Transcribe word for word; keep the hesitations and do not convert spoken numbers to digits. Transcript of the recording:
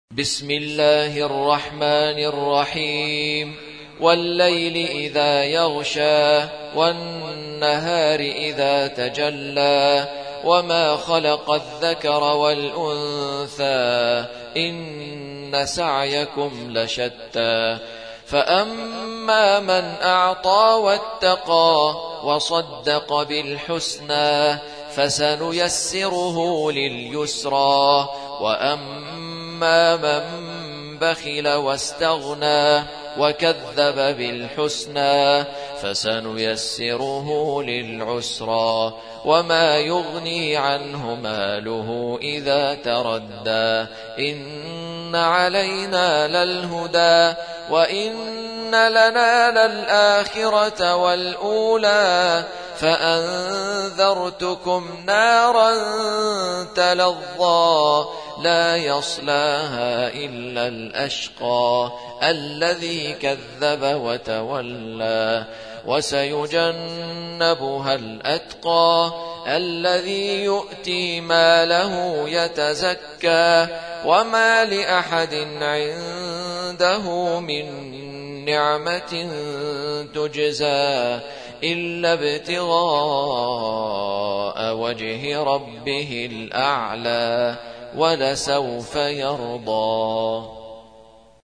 بسم الله الرحمن الرحيم والليل إذا يغشى والنهار إذا تجلى وما خلق الذكر والأنثى إن سعيكم لشتى فأما من أعطى واتقى وصدق بالحسنى فسنيسره لليسرى وأما من بخل واستغنى وكذب بالحسنى فسنيسره للعسرى وما يغني عنه ماله إذا تردى إن علينا للهدى وإن لنا للآخرة والأولى فأنذرتكم نارا تلظى لا يصلاها إلا الأشقى الذي كذب وتولى وسيجنبها الأتقى الذي يؤتي ماله يتزكى وما لأحد عنده من نعمة تجزى إلا ابتغاء وجه ربه الأعلى ولسوف يرضى.